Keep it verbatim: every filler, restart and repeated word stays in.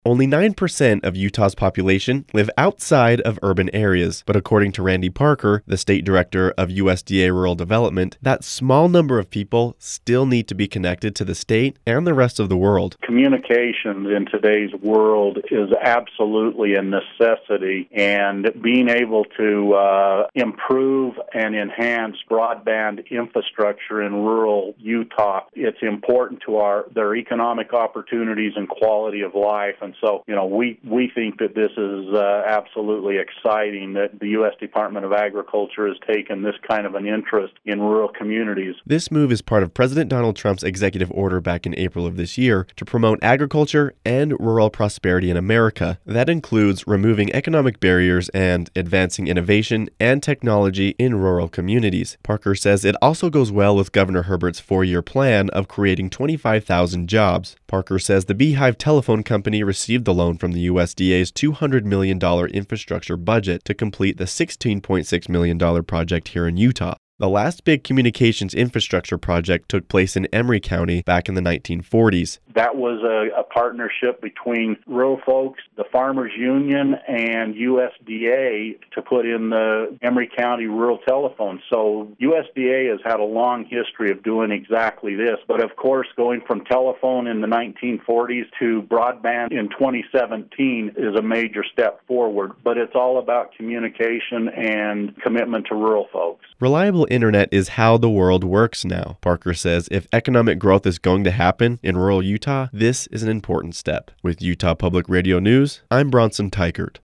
Only nine percent of Utah's population live outside of urban areas, but according to Randy Parker, the state director of U S D A Rural Development, that small number of people still need to be connected to the state and the rest of the world. Communications in today's world is absolutely a necessity, and being able to uh, improve and enhance broadband infrastructure in rural Utah, it's important to our their economic opportunities and quality of life. And so, you know, we, we think that this is uh, absolutely exciting that the U S Department of Agriculture has taken this kind of an interest in rural communities. This move is part of President Donald Trump's executive order back in April of this year to promote agriculture and rural prosperity in America. That includes removing economic barriers and advancing innovation and technology in rural communities. Parker says it also goes well with Governor Herbert's four-year plan of creating twenty-five thousand jobs. Parker says the Beehive Telephone Company received the loan from the U S D A's two hundred million dollars infrastructure budget to complete the sixteen point six million dollars project here in Utah. The last big communications infrastructure project took place in Emery County back in the nineteen forties. That was a, a partnership between rural folks, the Farmers Union, and U S D A to put in the Emery County rural telephone. So U S D A has had a long history of doing exactly this. But of course, going from telephone in the nineteen forties to broadband in twenty seventeen is a major step forward. But it's all about communication and commitment to rural folks. Reliable internet is how the world works now. Parker says if economic growth is going to happen in rural Utah, this is an important step. With Utah Public Radio News, I'm Bronson Teichert.